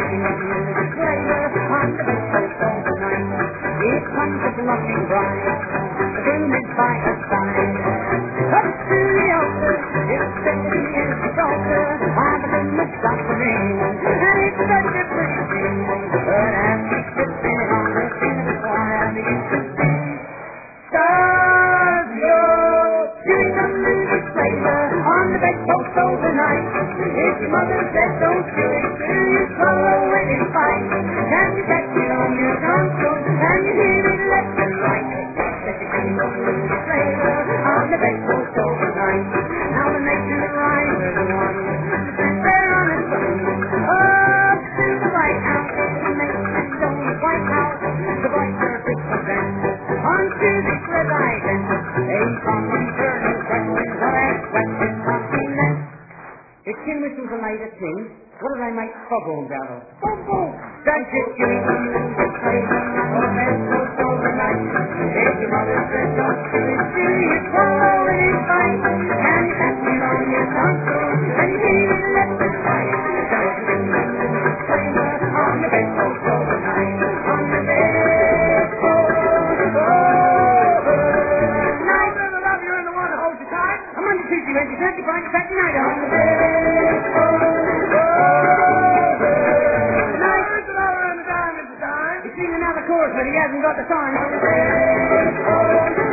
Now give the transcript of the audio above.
singing in the trailer on the bedpost overnight. It comes with nothing bright, the moon is by her side. Up to the altar, it's sexy as the altar, I'm a little stop for me, and it's such a pretty thing. But as she sits there on the sing of the choir, I begin to sing. Does your beautiful music trailer on the bedpost overnight? If your mother said don't do it, do you swallow it and fight? Can you catch it on your console? Can you hear it left and right? Let your beautiful music trailer on the bedpost overnight. Now the nation rises one, sit there on its own. Up to the White House, the nation's own White House, the voice perfect presents. Onto the sled I went, a common burning question, what I question something less. If tin whistles are made of tin, what do they make foghorns out of? Foghorns! Don't you give them music flavor, or they'll go overnight. If your mother says don't do it, do you swallow it in fight? Can you catch it on your console, and you hear it left and right? Don't you give them music flavor, on the bedpost overnight, on the bedpost overnight. I love you and the one that holds you tight. I'm on the Tuesday, Wednesday, Thursday, Friday, Saturday night, on the bedpost overnight. He's singing another chorus, but he hasn't got the time.